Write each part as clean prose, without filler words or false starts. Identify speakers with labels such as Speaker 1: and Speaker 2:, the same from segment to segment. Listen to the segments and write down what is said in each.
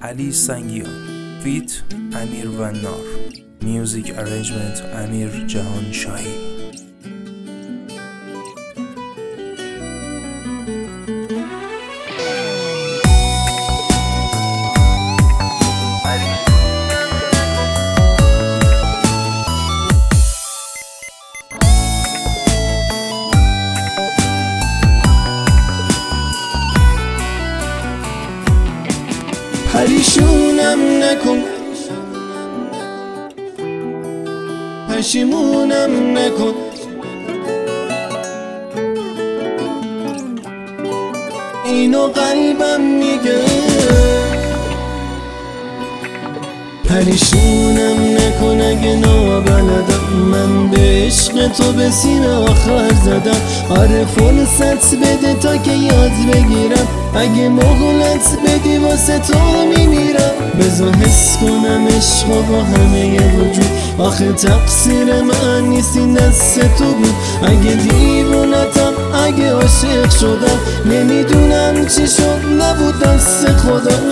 Speaker 1: علی سنگیان، فیت امیر ونار، میوزیک ارنجمنت امیر جهانشاهی.
Speaker 2: پریشونم نکن، پشیمونم نکن، اینو قلبم میگه. پریشونم نکن اگه نابلدم، من به عشق تو به سینه آخر زدم. آره فرصت بده تا که یاد بگیرم، اگه مهلت بدی واسه تو میمیرم. بذار حس کنم عشق با همه وجود، آخه تقصیر من نیست این دست تو بود. اگه دیوونتم، اگه عاشق شدم، نمیدونم چی شد، نبود دست خدا.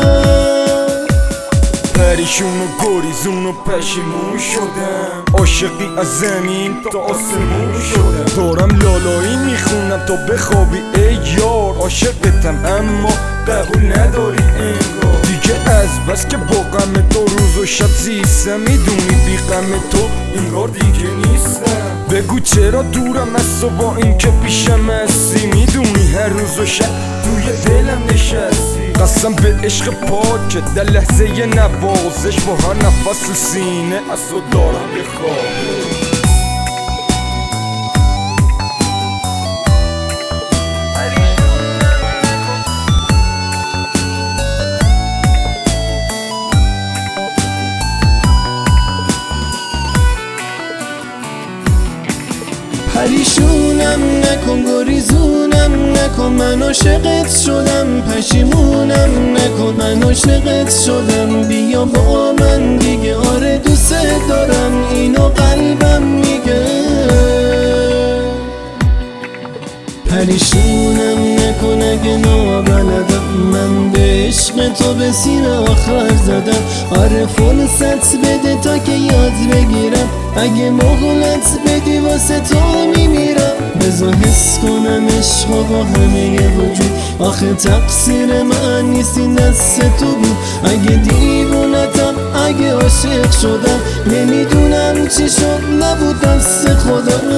Speaker 3: پریشون و گریزون و پشیمون شدم، عاشقی از زمین تا آسمون شدم. دارم لالایی میخونم تا بخوابی ای یار، عاشقتم اما قبول نداری انگار. دیگه از بس که با غم تو روز و شب زیستم، میدونی بی غم تو انگار دیگه نیستم. بگو چرا دورم از تو با این که پیشم هستی، میدونی هر روز و شب توی دلم نشستی. قسم به عشق پاکت در لحظه نوازش، با هر نفس سینه از تو دارم بخوابه.
Speaker 2: پریشونم نکن، گریزونم نکن، من عاشقت شدم. پشیمونم نکن، من عاشقت شدم. بیا با من دیگه، آره دوست دارم، اینو قلبم میگه. پریشونم نکن اگه نابلدم، من به عشق تو به سینه آخر زدم. آره فرصت بده تا که یاد بگیرم، اگه مهلت بدی واسه تو میمیرم. بذار حس کنم عشق با همه وجود، آخه تقصیر من نیست این دست تو بود. اگه دیوونتم، اگه عاشق شدم، نمیدونم چی شد، نبود دست خدا.